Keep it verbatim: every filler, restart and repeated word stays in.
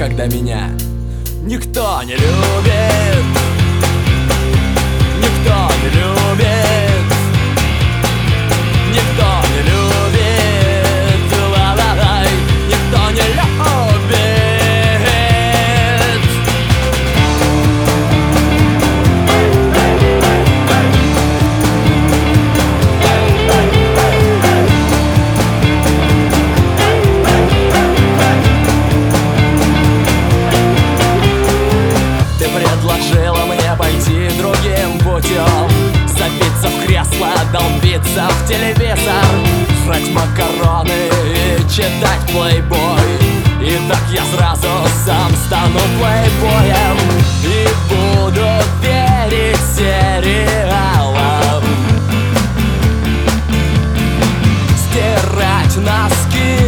когда меня никто не любит. Никто не любит. Никто не любит. Ла-ла-лай. Никто не любит. Ты предложила мне пойти другим путем, забиться в кресло, долбиться в телевизор, жрать макароны и читать плейбой. И так я сразу сам стану плейбоем и буду верить сериалам, стирать носки